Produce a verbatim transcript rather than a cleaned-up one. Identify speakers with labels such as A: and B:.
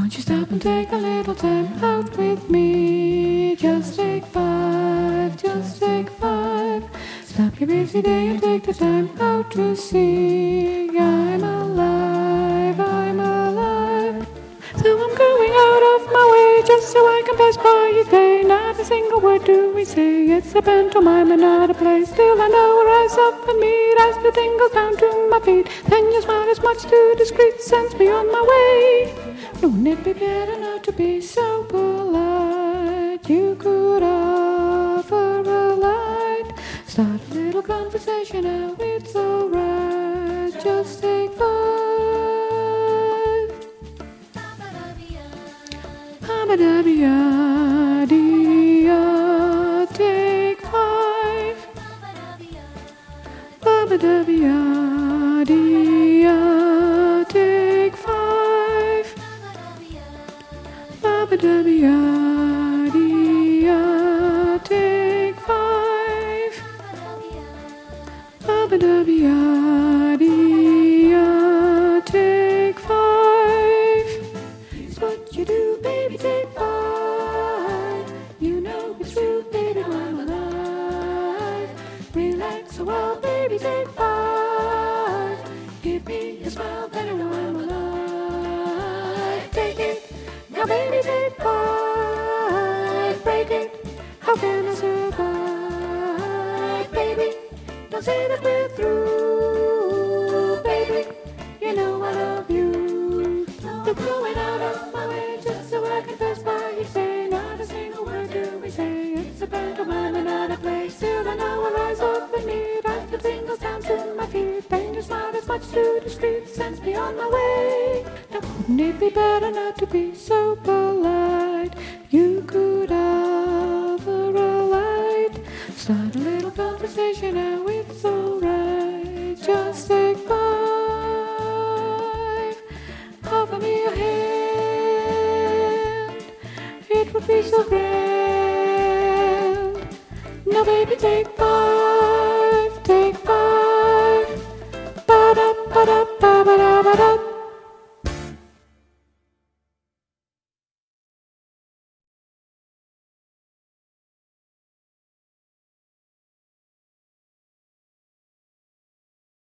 A: Won't you stop and take a little time out with me? Just take five, just take five. Stop your busy day and take the time out to see I'm alive, I'm alive. So I'm going out of my way just so I can pass by each day. Not a single word do we say. It's a pantomime and not a play. Still I know a rise up and meet as the tingles down to my feet. Then your smile is much too discreet, sends me on my way. Wouldn't it be better not to be so polite? You could offer a light. Start a little conversation now, it's alright. Just take five. Ba-ba-da-ba-ya-dee-ya, take five. Ba-ba-da-ba-ya-dee-ya, take five. Ba-ba-da-ba-ya-dee-ya, take five. Ba-ba-da-ba-ya-dee-ya, take five. It's what you do, baby, take five. You know it's true, baby, I'm alive. Relax a while, baby, take five. Give me a smile, better know I'm alive. Take it, now baby, take five. Break it, how can I survive, baby? Don't say that we're through, baby. You know I love you. I'm going out of my way just so I can pass by each day. Not a single word do we say. It's a pantomime and not a play. Still I know I rise up and meet as the tingles down to my feet. Then your smile is much too discreet, sends me on my way. Now wouldn't it be better not to be so polite? You could offer a light. Start a little conversation now, it's alright. Just take five. Offer me a hand. It would be so grand. Now baby, take five.